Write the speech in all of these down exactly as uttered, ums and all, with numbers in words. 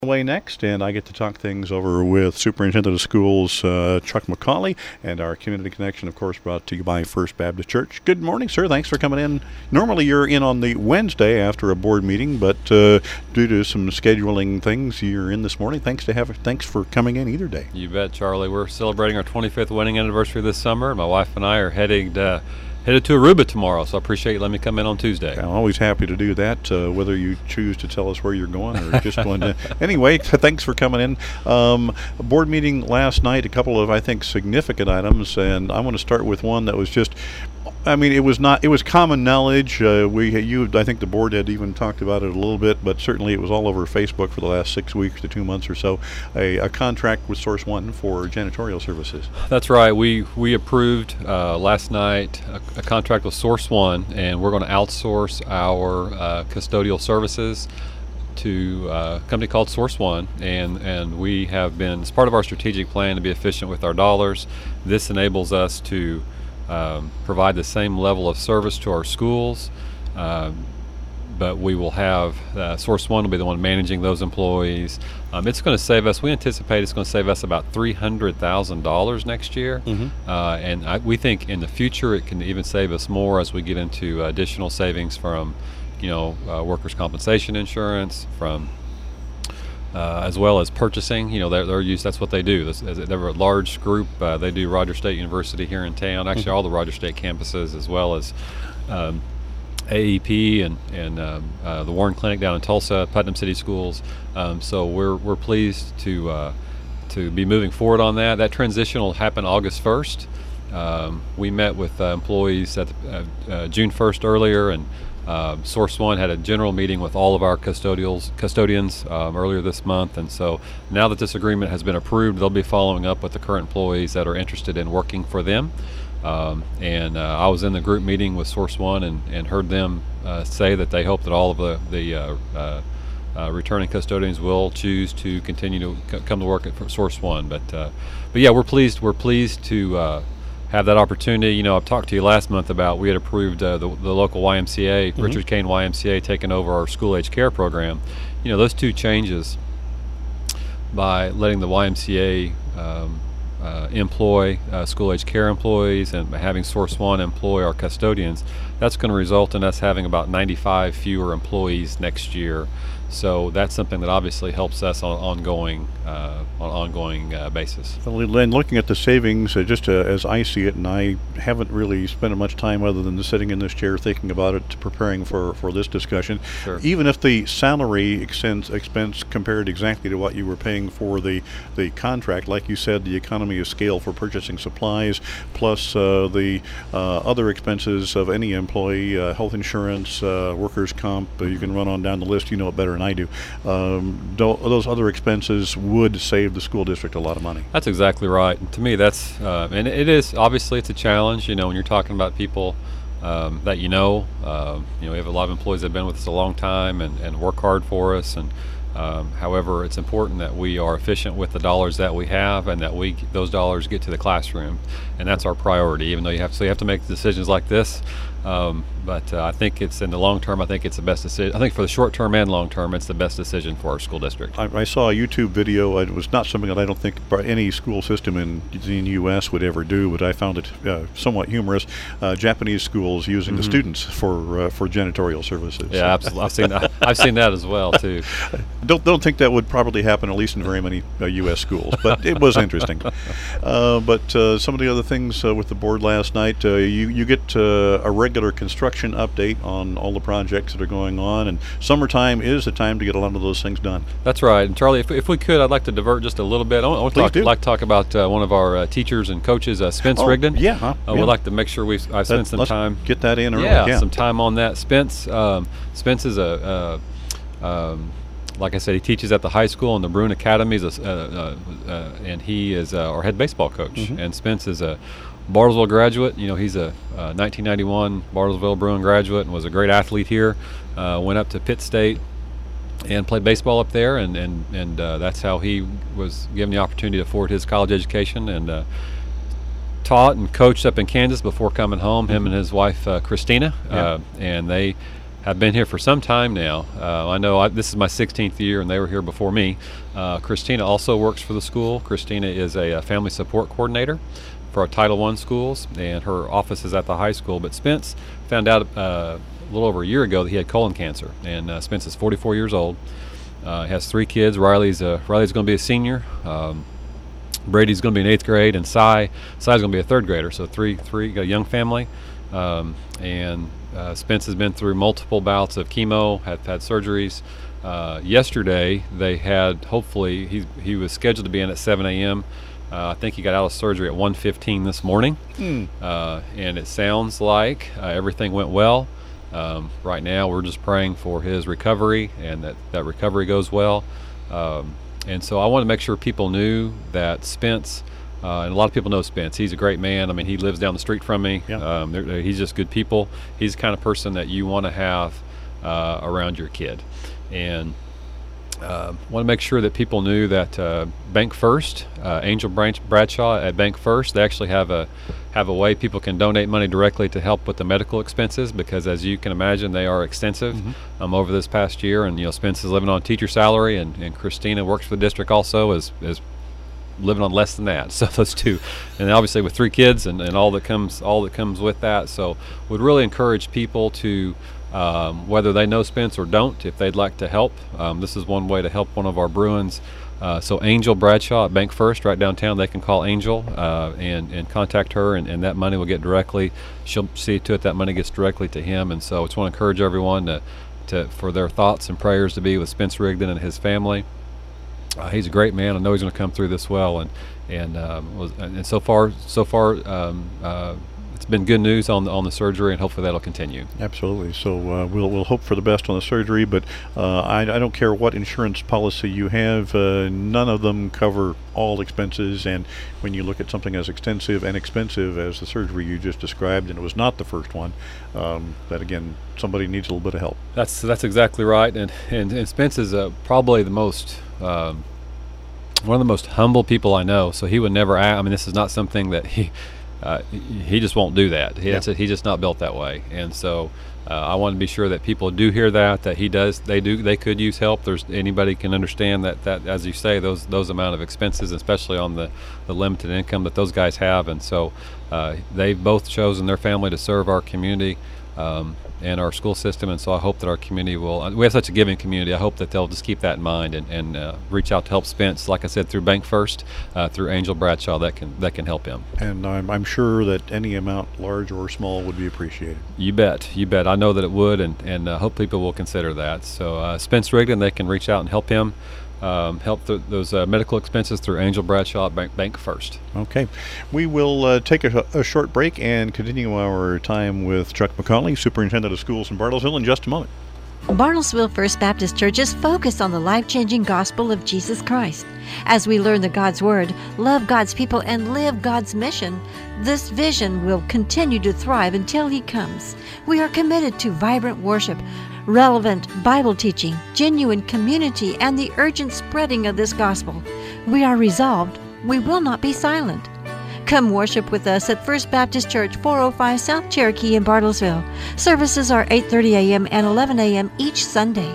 Away next, and I get to talk things over with Superintendent of Schools uh, Chuck McCauley, and our Community Connection, of course, brought to you by First Baptist Church. Good morning, sir. Thanks for coming in. Normally you're in on the Wednesday after a board meeting, but uh, due to some scheduling things, you're in this morning. Thanks to have. Thanks for coming in either day. You bet, Charlie. We're celebrating our twenty-fifth wedding anniversary this summer. My wife and I are heading uh, headed to Aruba tomorrow, so I appreciate you letting me come in on Tuesday. I'm always happy to do that, uh, whether you choose to tell us where you're going or just going to. Anyway, thanks for coming in. Um, a board meeting last night, a couple of, I think, significant items, and I want to start with one that was just, I mean, it was not, it was common knowledge. Uh, we, you, I think the board had even talked about it a little bit, but certainly it was all over Facebook for the last six weeks to two months or so, a, a contract with Source One for janitorial services. That's right. We we approved uh, last night a, a contract with Source One, and we're going to outsource our uh, custodial services to uh, a company called Source One, and, and we have been, as part of our strategic plan to be efficient with our dollars, this enables us to Um, provide the same level of service to our schools, uh, but we will have uh, Source One will be the one managing those employees. Um, it's going to save us. We anticipate it's going to save us about three hundred thousand dollars next year, Mm-hmm. uh, and I, we think in the future it can even save us more as we get into additional savings from, you know, uh, workers' compensation insurance, from Uh, as well as purchasing. You know, they're, they're used, that's what they do. This, they're a large group. Uh, they do Rogers State University here in town, actually Mm-hmm. all the Rogers State campuses, as well as um, A E P and, and um, uh, the Warren Clinic down in Tulsa, Putnam City Schools. Um, so we're, we're pleased to, uh, to be moving forward on that. That transition will happen August first. Um, we met with uh, employees at the, uh, uh, June first earlier, and Uh, Source One had a general meeting with all of our custodials, custodians um, earlier this month, and so now that this agreement has been approved, they'll be following up with the current employees that are interested in working for them. Um, and uh, I was in the group meeting with Source One and, and heard them uh, say that they hope that all of the, the uh, uh, uh, returning custodians will choose to continue to c- come to work at Source One. But uh, but yeah, we're pleased. We're pleased to Uh, have that opportunity. You know, I've talked to you last month about we had approved uh, the, the local Y M C A, mm-hmm. Richard Kane Y M C A, taking over our school age care program. You know, those two changes, by letting the Y M C A um, uh, employ uh, school age care employees and having Source One employ our custodians, that's going to result in us having about ninety-five fewer employees next year. So that's something that obviously helps us on an ongoing, uh, on an ongoing uh, basis. Well, and looking at the savings, uh, just uh, as I see it, and I haven't really spent much time other than sitting in this chair thinking about it, preparing for, for this discussion. Sure. Even if the salary expense, expense compared exactly to what you were paying for the, the contract, like you said, the economy of scale for purchasing supplies, plus uh, the uh, other expenses of any employee, uh, health insurance, uh, workers' comp, uh, you can run on down the list, you know it better than I do. Um, those other expenses would save the school district a lot of money. That's exactly right. And to me, that's uh, and it is obviously it's a challenge. You know, when you're talking about people um, that you know, uh, you know, we have a lot of employees that have been with us a long time and, and work hard for us. And um, however, it's important that we are efficient with the dollars that we have, and that we those dollars get to the classroom, and that's our priority. Even though you have so you have to make decisions like this. Um, but uh, I think it's in the long term. I think it's the best decision. I think for the short term and long term, it's the best decision for our school district. I, I saw a YouTube video. It was not something that I don't think any school system in the U S would ever do, but I found it uh, somewhat humorous. Uh, Japanese schools using mm-hmm. the students for uh, for janitorial services. Yeah, absolutely. I've seen that. I've seen that as well too. Don't don't think that would probably happen, at least in very many uh, U S schools. But it was interesting. Uh, but uh, some of the other things uh, with the board last night, uh, you you get uh, a regular regular construction update on all the projects that are going on, and summertime is the time to get a lot of those things done. That's right. And Charlie, if, if we could, I'd like to divert just a little bit. I would talk, like to talk about uh, one of our uh, teachers and coaches, uh, Spence oh, Rigdon. Yeah, huh? uh, yeah. We'd like to make sure we I spent some Let's time. Get that in early. Yeah, yeah, some time on that. Spence, um, Spence is a. Uh, um, Like I said, he teaches at the high school in the Bruin Academy, uh, uh, uh, and he is uh, our head baseball coach. Mm-hmm. And Spence is a Bartlesville graduate. You know, he's a uh, nineteen ninety-one Bartlesville Bruin graduate and was a great athlete here. Uh, went up to Pitt State and played baseball up there, and and and uh, that's how he was given the opportunity to afford his college education. And uh, taught and coached up in Kansas before coming home. Him and his wife uh, Christina, yeah. uh, and they. have been here for some time now. Uh, I know I, this is my sixteenth year, and they were here before me. Uh, Christina also works for the school. Christina is a, a family support coordinator for our Title One schools, and her office is at the high school. But Spence found out uh, a little over a year ago that he had colon cancer, and uh, Spence is forty-four years old. Uh, has three kids. Riley's uh, Riley's going to be a senior. Um, Brady's going to be in eighth grade, and Cy Cy's going to be a third grader. So three three got a young family, um, and uh, Spence has been through multiple bouts of chemo, had had surgeries. Uh, yesterday they had hopefully he he was scheduled to be in at seven a.m. Uh, I think he got out of surgery at one fifteen this morning, mm. uh, and it sounds like uh, everything went well. Um, right now we're just praying for his recovery and that that recovery goes well. Um, and so I want to make sure people knew that Spence, uh, and a lot of people know Spence. He's a great man. I mean, he lives down the street from me. Yeah. Um, they're, they're, he's just good people. He's the kind of person that you want to have uh, around your kid. And uh, want to make sure that people knew that uh, Bank First, uh, Angel Branch Bradshaw at Bank First, they actually have a have a way people can donate money directly to help with the medical expenses, because as you can imagine, they are extensive. Mm-hmm. um, over this past year. And you know, Spence is living on teacher salary, and, and Christina works for the district also, is is living on less than that. So those two, and obviously with three kids and, and all that comes all that comes with that. So would really encourage people to, um, whether they know Spence or don't, if they'd like to help. Um, this is one way to help one of our Bruins. Uh, so Angel Bradshaw at Bank First right downtown, they can call Angel uh, and, and contact her, and, and that money will get directly, she'll see to it that money gets directly to him. And so I just want to encourage everyone to, to for their thoughts and prayers to be with Spence Rigdon and his family. Uh, he's a great man. I know he's going to come through this well, and and um, was, and so far so far um, uh, it's been good news on the, on the surgery, and hopefully that'll continue. Absolutely. So uh, we'll we'll hope for the best on the surgery, but uh, I, I don't care what insurance policy you have, uh, none of them cover all expenses. And when you look at something as extensive and expensive as the surgery you just described, and it was not the first one, um, that again, somebody needs a little bit of help. That's that's exactly right. And and, and Spence is uh, probably the most um, one of the most humble people I know. So he would never ask. I mean, this is not something that he. Uh, he just won't do that. He, yeah. a, he's just not built that way. And so uh, I want to be sure that people do hear that, that he does, they do, they could use help. There's anybody can understand that, that as you say, those those amount of expenses, especially on the, the limited income that those guys have. And so uh, they've both chosen their family to serve our community um, and our school system. And so I hope that our community will, we have such a giving community, I hope that they'll just keep that in mind and, and uh, reach out to help Spence, like I said, through Bank First, uh, through Angel Bradshaw, that can that can help him. And I'm, I'm sure that any amount, large or small, would be appreciated. You bet, you bet. I know that it would, and, and uh, hope people will consider that. So uh, Spence Rigdon, they can reach out and help him. Um, help th- those uh, medical expenses through Angel Bradshaw at Bank, Bank First. Okay. We will uh, take a, a short break and continue our time with Chuck McCauley, Superintendent of Schools in Bartlesville, in just a moment. Bartlesville First Baptist Church is focused on the life-changing gospel of Jesus Christ. As we learn the God's Word, love God's people, and live God's mission, this vision will continue to thrive until He comes. We are committed to vibrant worship, relevant Bible teaching, genuine community, and the urgent spreading of this gospel. We are resolved. We will not be silent. Come worship with us at First Baptist Church, four oh five South Cherokee in Bartlesville. Services are eight thirty a.m. and eleven a.m. each Sunday.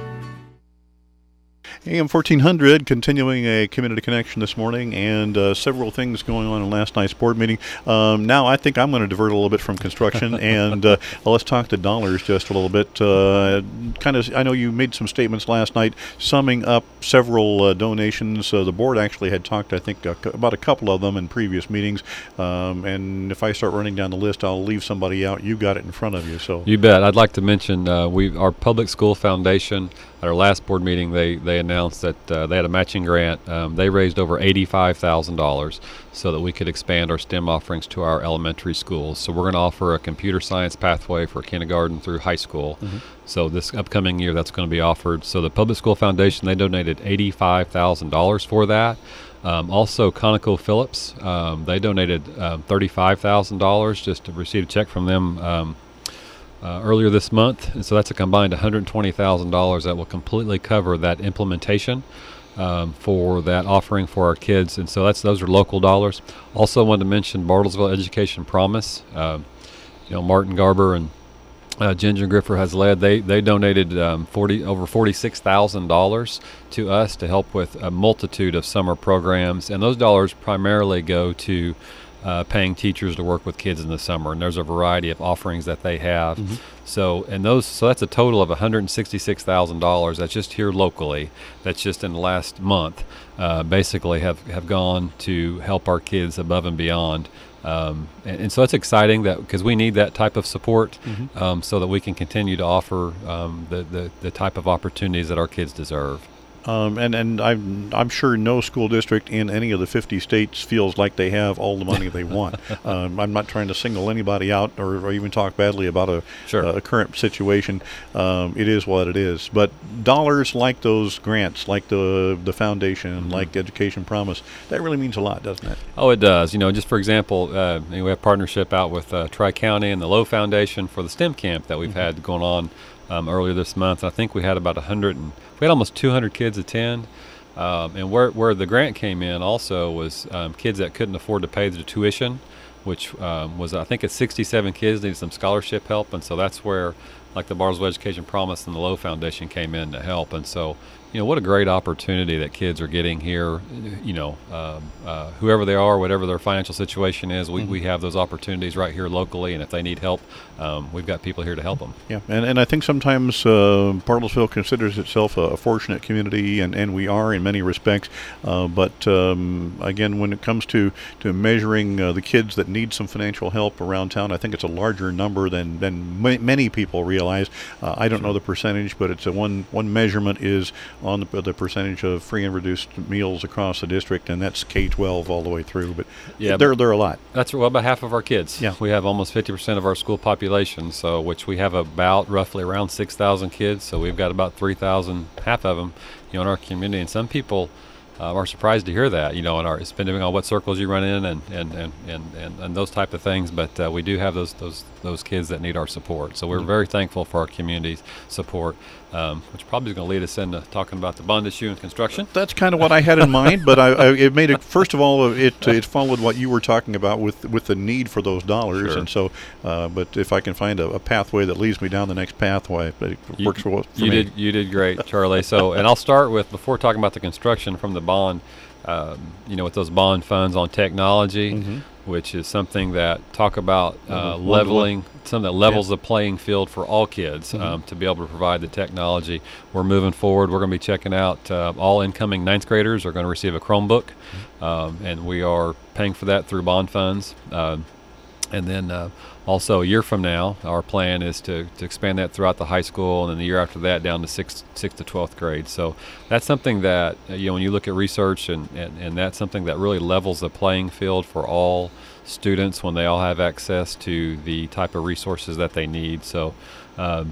A M fourteen hundred, continuing a community connection this morning, and uh, several things going on in last night's board meeting. Um, now I think I'm going to divert a little bit from construction, and uh, well, let's talk to dollars just a little bit. Uh, kind of, I know you made some statements last night summing up several uh, donations. Uh, the board actually had talked, I think, a, about a couple of them in previous meetings, um, and if I start running down the list, I'll leave somebody out. You got it in front of you. So you bet. I'd like to mention uh, we our Public School Foundation. At our last board meeting, they, they announced that uh, they had a matching grant. Um, they raised over eighty-five thousand dollars so that we could expand our STEM offerings to our elementary schools. So we're going to offer a computer science pathway for kindergarten through high school. Mm-hmm. So this upcoming year, that's going to be offered. So the Public School Foundation, they donated eighty-five thousand dollars for that. Um, also, ConocoPhillips, um, they donated um, thirty-five thousand dollars just to receive a check from them um, Uh, earlier this month, and so that's a combined one hundred twenty thousand dollars that will completely cover that implementation um, for that offering for our kids. And so that's those are local dollars. Also wanted to mention Bartlesville Education Promise. Uh, you know, Martin Garber and uh, Ginger Griffer has led. They they donated um, forty over forty six thousand dollars to us to help with a multitude of summer programs, and those dollars primarily go to uh, paying teachers to work with kids in the summer. And there's a variety of offerings that they have. Mm-hmm. So and those so that's a total of one hundred sixty six thousand dollars. That's just here locally. That's just in the last month. Uh, basically, have have gone to help our kids above and beyond. Um, and, and so it's exciting that because we need that type of support, mm-hmm. um, so that we can continue to offer um, the, the the type of opportunities that our kids deserve. Um, and and I'm I'm sure no school district in any of the fifty states feels like they have all the money they want. Um, I'm not trying to single anybody out or, or even talk badly about a, sure. a current situation. Um, it is what it is. But dollars like those grants, like the the foundation, mm-hmm. like Education Promise, that really means a lot, doesn't it? Oh, it does. You know, just for example, uh, we have a partnership out with uh, Tri-County and the Lowe Foundation for the STEM camp that we've mm-hmm. had going on um, earlier this month. I think we had about one hundred and we had almost two hundred kids attend, um, and where where the grant came in also was um, kids that couldn't afford to pay the tuition, which um, was I think it's sixty-seven kids needed some scholarship help, and so that's where like the Bartlesville Education Promise and the Lowe Foundation came in to help. And so, you know, what a great opportunity that kids are getting here. You know, um, uh, whoever they are, whatever their financial situation is, we, mm-hmm. we have those opportunities right here locally, and if they need help, um, we've got people here to help them. Yeah, and, and I think sometimes uh, Bartlesville considers itself a, a fortunate community, and, and we are in many respects, uh, but um, again, when it comes to, to measuring uh, the kids that need some financial help around town, I think it's a larger number than, than ma- many people realize. Uh, I don't sure. know the percentage, but it's a one, one measurement is on the, the percentage of free and reduced meals across the district, and that's K twelve all the way through. But yeah, they're, they're a lot. That's well about half of our kids. Yeah. We have almost fifty percent of our school population, so which we have about roughly around six thousand kids, so we've got about three thousand, half of them, you know, in our community. And some people uh, are surprised to hear that, you know, in our, it's depending on what circles you run in and, and, and, and, and, and those type of things, but uh, we do have those, those, those kids that need our support. So we're mm-hmm. very thankful for our community's support. Um, which probably is going to lead us into talking about the bond issue and construction. That's kind of what I had in mind, but I, I, it made it. First of all, it it followed what you were talking about with with the need for those dollars, sure. and so. Uh, but if I can find a, a pathway that leads me down the next pathway, it you, works for, for you me. Did you did great, Charlie. So, and I'll start with before talking about the construction from the bond. Um, you know, with those bond funds on technology, mm-hmm. which is something that talk about uh, mm-hmm. leveling, something that levels yeah. the playing field for all kids mm-hmm. um, to be able to provide the technology. We're moving forward. We're going to be checking out uh, all incoming ninth graders are going to receive a Chromebook, mm-hmm. um, and we are paying for that through bond funds. Uh, and then uh, also a year from now, our plan is to, to expand that throughout the high school, and then the year after that down to sixth, sixth to twelfth grade. So that's something that, uh, you know, when you look at research, and, and, and that's something that really levels the playing field for all students when they all have access to the type of resources that they need. So um,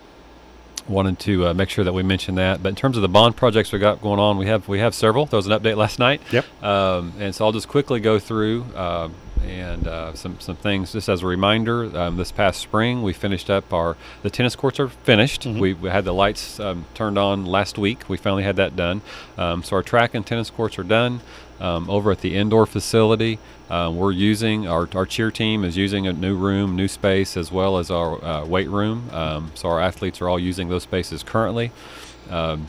wanted to uh, make sure that we mention that. But in terms of the bond projects we got going on, we have we have several. There was an update last night. Yep. Um, and so I'll just quickly go through uh, and uh, some some things just as a reminder. Um, this past spring, we finished up our the tennis courts are finished. Mm-hmm. We, we had the lights um, turned on last week. We finally had that done. Um, so our track and tennis courts are done. Um, over at the indoor facility, uh, we're using our our cheer team is using a new room, new space, as well as our uh, weight room. Um, so our athletes are all using those spaces currently. Um,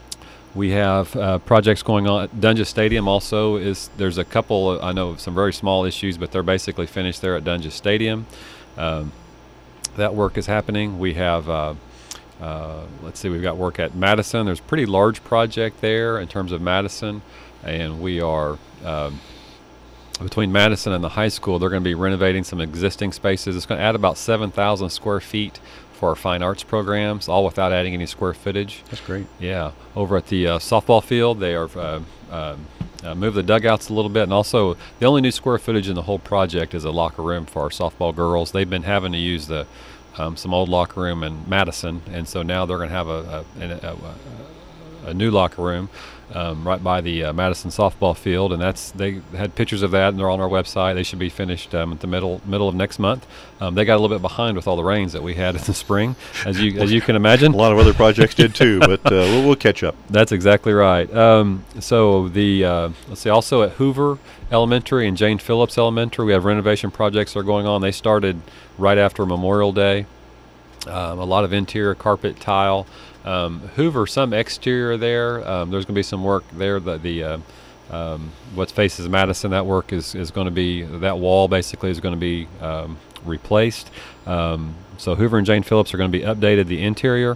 we have uh, projects going on at Dunges Stadium. Also, is there's a couple. Of, I know some very small issues, but they're basically finished there at Dunges Stadium. Um, that work is happening. We have. Uh, uh, let's see. We've got work at Madison. There's a pretty large project there in terms of Madison. And we are, um, between Madison and the high school, they're going to be renovating some existing spaces. It's going to add about seven thousand square feet for our fine arts programs, all without adding any square footage. That's great. Yeah. Over at the uh, softball field, they are uh, uh, uh, moved the dugouts a little bit. And also, the only new square footage in the whole project is a locker room for our softball girls. They've been having to use the um, some old locker room in Madison, and so now they're going to have a, a, a, a, a new locker room. Um, right by the uh, Madison softball field, and that's they had pictures of that, and they're on our website. They should be finished um, at the middle middle of next month. Um, they got a little bit behind with all the rains that we had in the spring, as you as you can imagine. A lot of other projects did too, but uh, we'll, we'll catch up. That's exactly right. Um, so the uh, let's see, also at Hoover Elementary and Jane Phillips Elementary, we have renovation projects that are going on. They started right after Memorial Day. um, a lot of interior carpet, tile. Um, Hoover, some exterior there. Um, there's going to be some work there. The, the uh, um, what faces Madison, that work is, is going to be, that wall basically is going to be um, replaced. Um, so Hoover and Jane Phillips are going to be updated, the interior.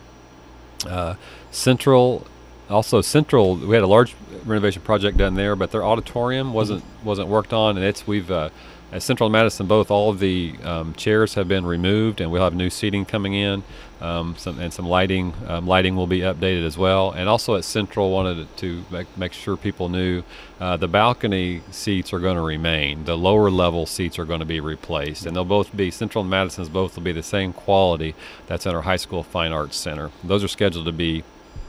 Uh, Central, also Central, we had a large renovation project done there, but their auditorium wasn't wasn't worked on, and it's we've uh, at Central and Madison both, all of the um, chairs have been removed, and we'll have new seating coming in, um, some and some lighting. Um, lighting will be updated as well, and also at Central wanted to make, make sure people knew uh, the balcony seats are going to remain. The lower level seats are going to be replaced, and they'll both be Central and Madison's both will be the same quality that's in our high school fine arts center. Those are scheduled to be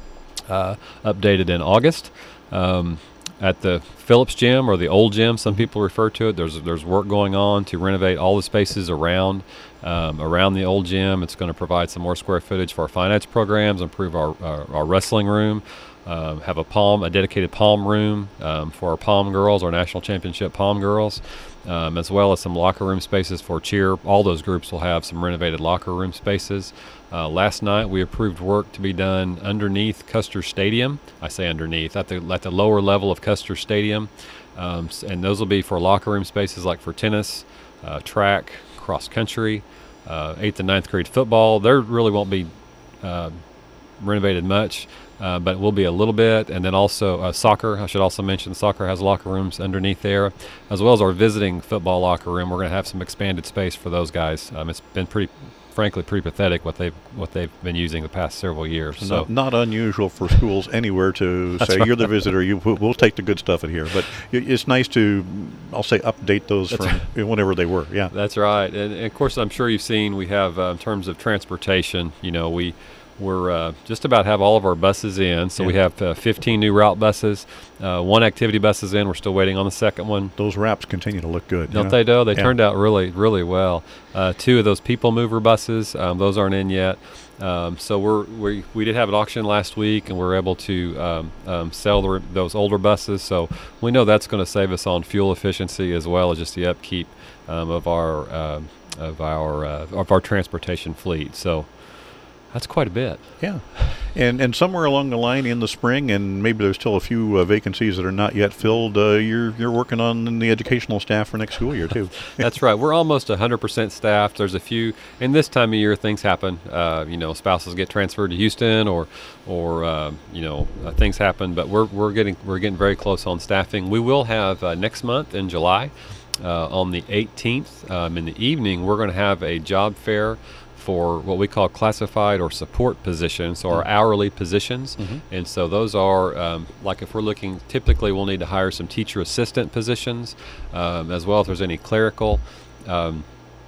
uh, updated in August. Um, At the Phillips Gym, or the old gym, some people refer to it, there's there's work going on to renovate all the spaces around um, around the old gym. It's going to provide some more square footage for our fine arts programs, improve our our, our wrestling room, um, have a palm a dedicated palm room um, for our palm girls, our national championship palm girls, um, as well as some locker room spaces for cheer. All those groups will have some renovated locker room spaces. Uh, last night we approved work to be done underneath Custer Stadium. I say underneath, at the at the lower level of Custer Stadium, um, and those will be for locker room spaces like for tennis, uh, track, cross country, uh, eighth and ninth grade football. There really won't be uh, renovated much, uh, but it will be a little bit. And then also uh, soccer. I should also mention soccer has locker rooms underneath there, as well as our visiting football locker room. We're going to have some expanded space for those guys. Um, it's been pretty. frankly pretty pathetic what they've what they've been using the past several years. So not, not unusual for schools anywhere to say right. You're the visitor. You we'll take the good stuff in here, but it's nice to, I'll say, update those That's from right. whenever they were. Yeah, that's right. And, and of course, I'm sure you've seen we have uh, in terms of transportation. You know, we. We're uh, just about have all of our buses in, so yeah. we have uh, fifteen new route buses, uh, one activity bus is in. We're still waiting on the second one. Those wraps continue to look good. Don't you know? they, though? They yeah. turned out really, really well. Uh, two of those people mover buses, um, those aren't in yet. Um, so we're, we we did have an auction last week, and we're able to um, um, sell the, those older buses. So we know that's going to save us on fuel efficiency as well as just the upkeep um, of our uh, of our uh, of our transportation fleet. So. That's quite a bit. Yeah. And and somewhere along the line in the spring, and maybe there's still a few uh, vacancies that are not yet filled, uh, you're you're working on the educational staff for next school year, too. That's right. We're almost one hundred percent staffed. There's a few, and this time of year things happen. Uh, you know, spouses get transferred to Houston, or, or uh, you know, uh, things happen. But we're we're getting we're getting very close on staffing. We will have uh, next month in July, uh, on the eighteenth, um, in the evening, we're going to have a job fair for what we call classified or support positions, so our hourly positions. Mm-hmm. And so those are, um, like if we're looking, typically we'll need to hire some teacher assistant positions, um, as well if there's any clerical, um,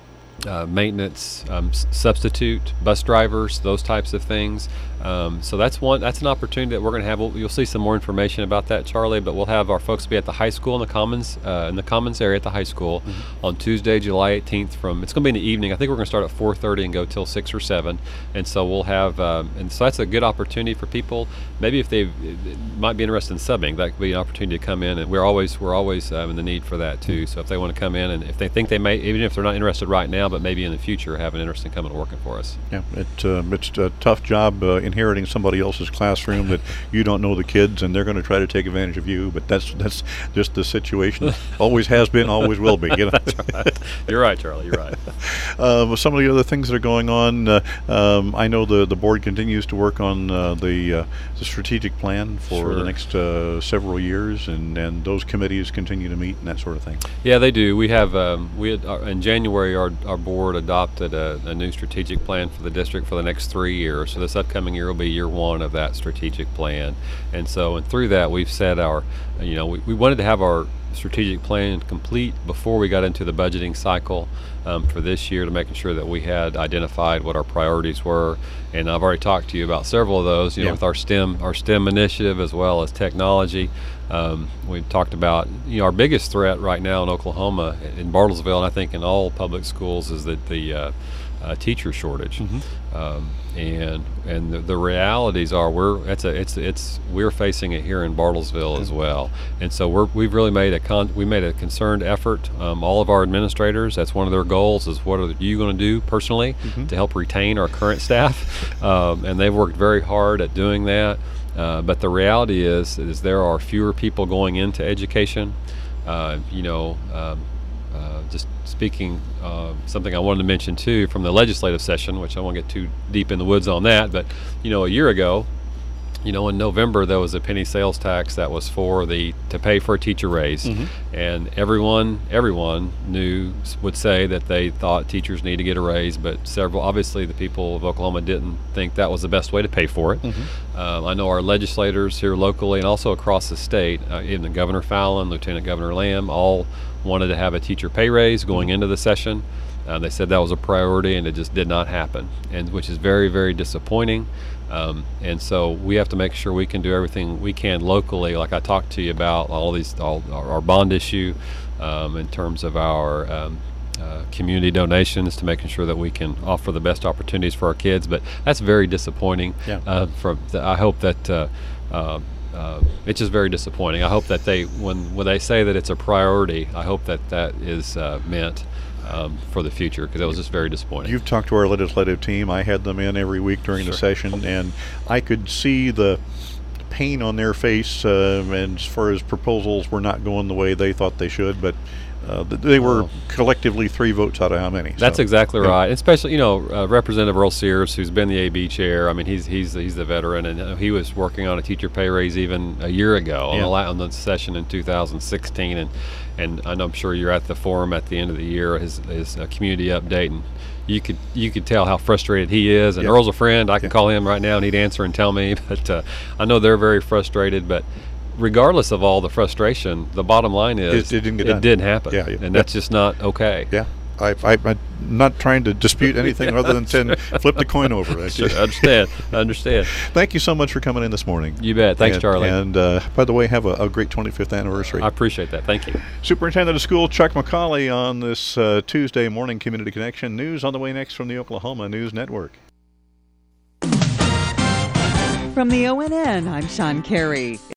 uh, maintenance, um, s- substitute, bus drivers, those types of things. Um, so that's one. That's an opportunity that we're going to have. We'll, you'll see some more information about that, Charlie. But we'll have our folks be at the high school in the commons, uh, in the commons area at the high school, mm-hmm. on Tuesday, July eighteenth. From it's going to be in the evening. I think we're going to start at four thirty and go till six or seven. And so we'll have. Um, and so that's a good opportunity for people. Maybe if they might be interested in subbing, that could be an opportunity to come in. And we're always we're always um, in the need for that too. So if they want to come in, and if they think they may, even if they're not interested right now, but maybe in the future have an interest in coming and working for us. Yeah, it um, it's a tough job. Uh, inheriting somebody else's classroom that you don't know the kids, and they're going to try to take advantage of you, but that's that's just the situation. Always has been, always will be. You know? That's right. You're right, Charlie. You're right. Uh, some of the other things that are going on, uh, um, I know the the board continues to work on uh, the uh, the strategic plan for sure. the next uh, several years, and, and those committees continue to meet and that sort of thing. Yeah, they do. We have um, we had, uh, in January our our board adopted a, a new strategic plan for the district for the next three years. So this upcoming year will be year one of that strategic plan, and so and through that we've set our, you know, we, we wanted to have our strategic plan complete before we got into the budgeting cycle um, for this year, to making sure that we had identified what our priorities were. And I've already talked to you about several of those, you know, yeah. with our STEM our STEM initiative as well as technology. Um, we've talked about, you know, our biggest threat right now in Oklahoma, in Bartlesville, and I think in all public schools, is that the uh, uh, teacher shortage. Mm-hmm. Um, and and the, the realities are we're it's a it's it's we're facing it here in Bartlesville as well. And so we're we've really made a con we made a concerned effort. Um, all of our administrators, that's one of their goals, is what are you going to do personally mm-hmm. to help retain our current staff, um, and they've worked very hard at doing that. Uh, but the reality is is there are fewer people going into education. Uh, you know. Um, Uh, just speaking, uh, something I wanted to mention too from the legislative session, which I won't get too deep in the woods on that, but you know, a year ago, you know, in November there was a penny sales tax that was for the to pay for a teacher raise, mm-hmm. and everyone everyone knew would say that they thought teachers need to get a raise, but several obviously the people of Oklahoma didn't think that was the best way to pay for it. Mm-hmm. Um, I know our legislators here locally and also across the state, uh, even Governor Fallon, Lieutenant Governor Lamb, all wanted to have a teacher pay raise going into the session. Uh, they said that was a priority, and it just did not happen, and which is very, very disappointing. Um, and so we have to make sure we can do everything we can locally, like I talked to you about, all these, all our, our bond issue, um, in terms of our um, uh, community donations, to making sure that we can offer the best opportunities for our kids. But that's very disappointing. Yeah. Uh, from the, I hope that. Uh, uh, Uh, it's just very disappointing. I hope that they, when when they say that it's a priority, I hope that that is uh, meant um, for the future, because it was just very disappointing. You've talked to our legislative team. I had them in every week during Sure. the session, and I could see the pain on their face, uh, and as far as proposals were not going the way they thought they should, but uh, they were Oh. collectively three votes out of how many? That's so, exactly yeah. right. Especially, you know, uh, Representative Earl Sears, who's been the A B chair. I mean, he's he's he's the veteran, and uh, he was working on a teacher pay raise even a year ago on, Yeah. the, la- on the session in two thousand sixteen, and and I know I'm sure you're at the forum at the end of the year, his his uh, community update, and you could you could tell how frustrated he is. And Yeah. Earl's a friend. I can Yeah. call him right now and he'd answer and tell me. But uh, I know they're very frustrated. But regardless of all the frustration, the bottom line is It- it didn't get done. didn't happen, Yeah, yeah. and that's just not okay. Yeah. I, I, I'm not trying to dispute anything other than saying flip the coin over. That's Sure, it. I understand. I understand. Thank you so much for coming in this morning. You bet. Thanks, and, Charlie. And uh, by the way, have a, a great twenty-fifth anniversary. I appreciate that. Thank you. Superintendent of School Chuck McCauley on this uh, Tuesday morning Community Connection. News on the way next from the Oklahoma News Network. From the O N N, I'm Sean Carey.